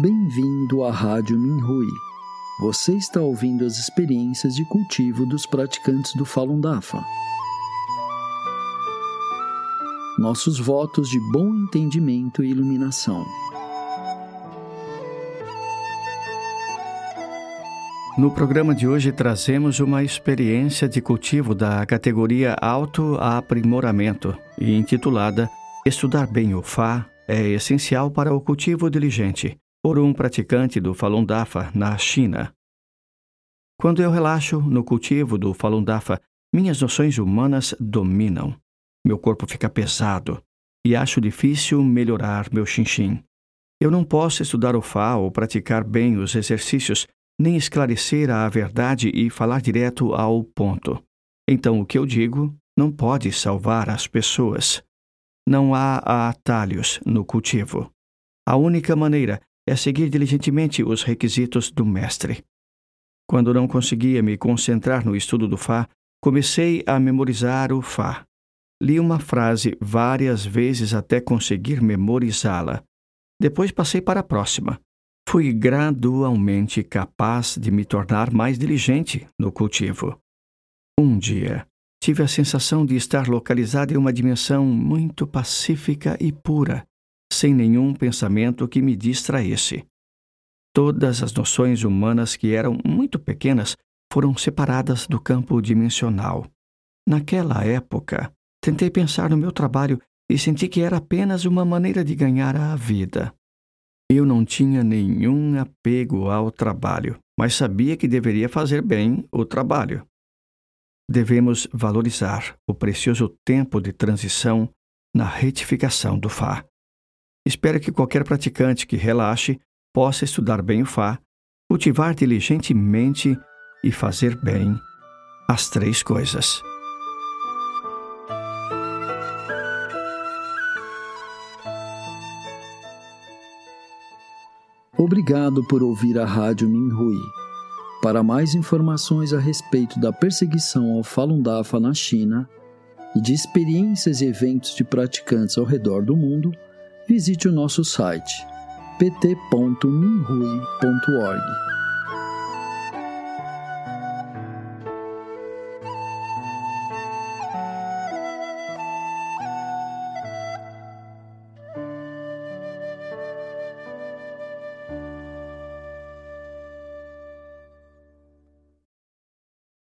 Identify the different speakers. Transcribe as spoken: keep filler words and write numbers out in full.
Speaker 1: Bem-vindo à Rádio Minhui. Você está ouvindo as experiências de cultivo dos praticantes do Falun Dafa. Nossos votos de bom entendimento e iluminação.
Speaker 2: No programa de hoje trazemos uma experiência de cultivo da categoria Autoaprimoramento e intitulada Estudar bem o Fá é essencial para o cultivo diligente, por um praticante do Falun Dafa na China. Quando eu relaxo no cultivo do Falun Dafa, minhas noções humanas dominam. Meu corpo fica pesado e acho difícil melhorar meu xinxin. Eu não posso estudar o Fá ou praticar bem os exercícios, nem esclarecer a verdade e falar direto ao ponto. Então o que eu digo não pode salvar as pessoas. Não há atalhos no cultivo. A única maneira é seguir diligentemente os requisitos do mestre. Quando não conseguia me concentrar no estudo do Fá, comecei a memorizar o Fá. Li uma frase várias vezes até conseguir memorizá-la. Depois passei para a próxima. Fui gradualmente capaz de me tornar mais diligente no cultivo. Um dia, tive a sensação de estar localizado em uma dimensão muito pacífica e pura, sem nenhum pensamento que me distraísse. Todas as noções humanas que eram muito pequenas foram separadas do campo dimensional. Naquela época, tentei pensar no meu trabalho e senti que era apenas uma maneira de ganhar a vida. Eu não tinha nenhum apego ao trabalho, mas sabia que deveria fazer bem o trabalho. Devemos valorizar o precioso tempo de transição na retificação do Fá. Espero que qualquer praticante que relaxe possa estudar bem o Fá, cultivar diligentemente e fazer bem as três coisas.
Speaker 1: Obrigado por ouvir a Rádio Minhui. Para mais informações a respeito da perseguição ao Falun Dafa na China e de experiências e eventos de praticantes ao redor do mundo, visite o nosso site p t ponto minhui ponto org.